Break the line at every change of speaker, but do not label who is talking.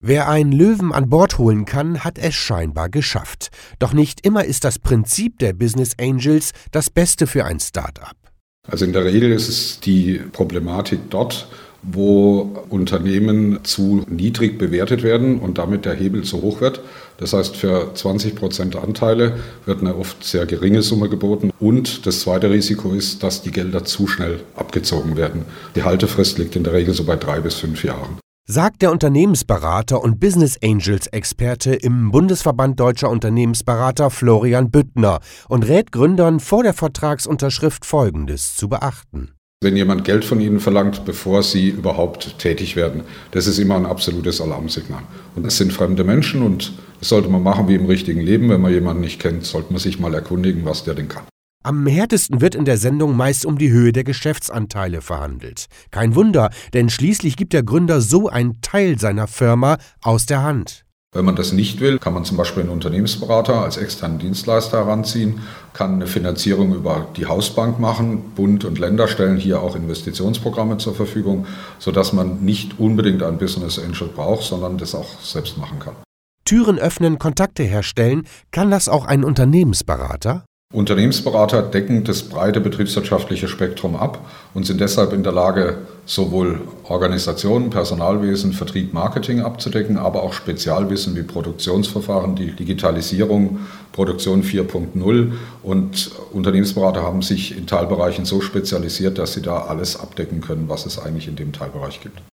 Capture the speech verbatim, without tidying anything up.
Wer einen Löwen an Bord holen kann, hat es scheinbar geschafft. Doch nicht immer ist das Prinzip der Business Angels das Beste für ein Start-up.
Also in der Regel ist es die Problematik dort, wo Unternehmen zu niedrig bewertet werden und damit der Hebel zu hoch wird. Das heißt, für zwanzig Prozent Anteile wird eine oft sehr geringe Summe geboten. Und das zweite Risiko ist, dass die Gelder zu schnell abgezogen werden. Die Haltefrist liegt in der Regel so bei drei bis fünf Jahren.
Sagt der Unternehmensberater und Business Angels Experte im Bundesverband Deutscher Unternehmensberater Florian Büttner und rät Gründern vor der Vertragsunterschrift Folgendes zu beachten.
Wenn jemand Geld von Ihnen verlangt, bevor Sie überhaupt tätig werden, das ist immer ein absolutes Alarmsignal. Und es sind fremde Menschen und das sollte man machen wie im richtigen Leben. Wenn man jemanden nicht kennt, sollte man sich mal erkundigen, was der denn kann.
Am härtesten wird in der Sendung meist um die Höhe der Geschäftsanteile verhandelt. Kein Wunder, denn schließlich gibt der Gründer so einen Teil seiner Firma aus der Hand.
Wenn man das nicht will, kann man zum Beispiel einen Unternehmensberater als externen Dienstleister heranziehen, kann eine Finanzierung über die Hausbank machen. Bund und Länder stellen hier auch Investitionsprogramme zur Verfügung, sodass man nicht unbedingt einen Business Angel braucht, sondern das auch selbst machen kann.
Türen öffnen, Kontakte herstellen, kann das auch ein Unternehmensberater?
Unternehmensberater decken das breite betriebswirtschaftliche Spektrum ab und sind deshalb in der Lage, sowohl Organisationen, Personalwesen, Vertrieb, Marketing abzudecken, aber auch Spezialwissen wie Produktionsverfahren, die Digitalisierung, Produktion vier Punkt null. Und Unternehmensberater haben sich in Teilbereichen so spezialisiert, dass sie da alles abdecken können, was es eigentlich in dem Teilbereich gibt.